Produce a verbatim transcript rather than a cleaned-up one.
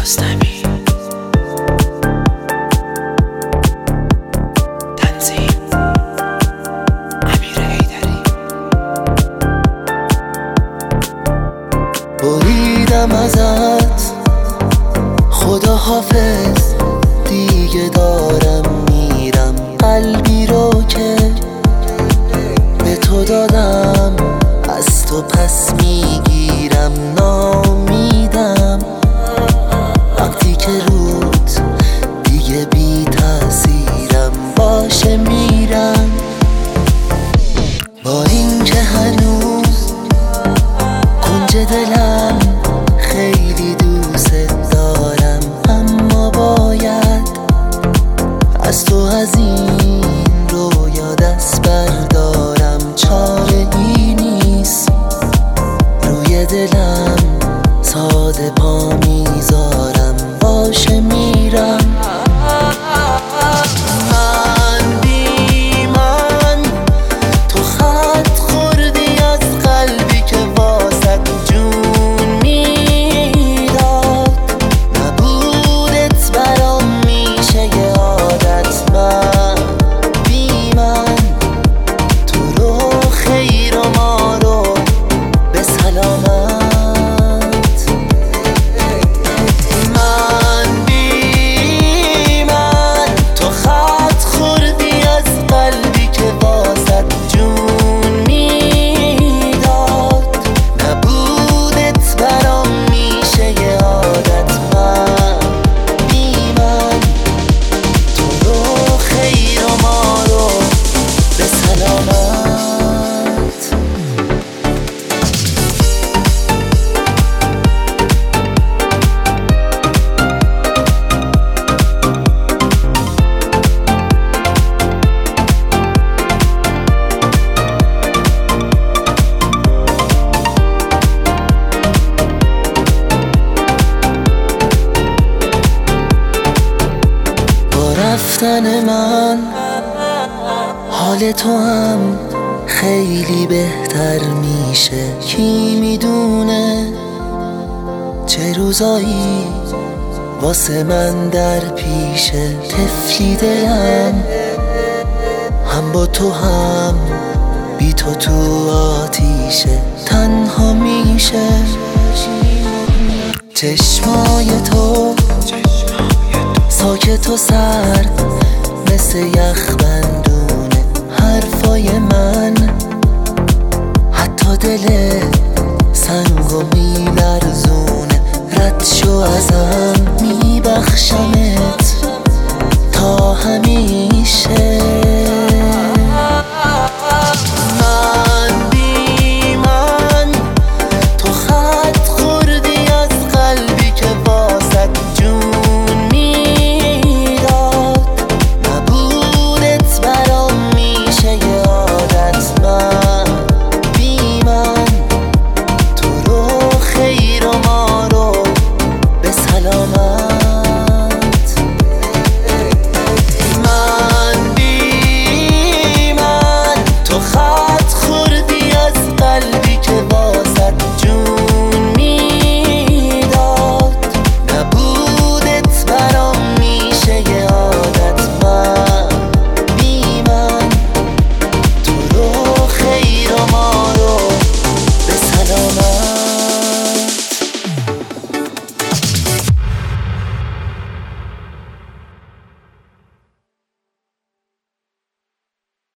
کیارستمی. تنظیم امیر حیدری. بریدم ازت خدا حافظ، دیگه دارم میرم. قلبی رو که به تو دادم از تو پس میگیرم. نامیدم وقتی که روت دیگه بی تاثیرم. باشه میرم با این که هنوز کنج دلم خیلی دوست دارم. اما باید از تو از این رویا دست بردارم. چاره ای نیست روی دلم ساده پا میذارم. باشه میرم. من بی من تو خط خوردی از قلبی که واسه جون میداد. نبودت برام میشه یه عادت. من بی من تو رو خیر و ما رو به سلامت. من بی من تو خط خوردی از قلبی که واسه جون میداد. نبودت برام میشه یه عادت. من بی من تو رو خیر و ما رو به سلامت. رفتن من حال تو هم خیلی بهتر میشه. کی میدونه چه روزایی واسه من در پیشه. طفلی دلم هم با تو هم بی تو تو آتیشه. تنها میشه چشمای تو ساکت و سرد مثل یخ بندونه. حرفای من حتی دل سنگو میلرزونه. رد شو ازم میبخشمت تا همیشه.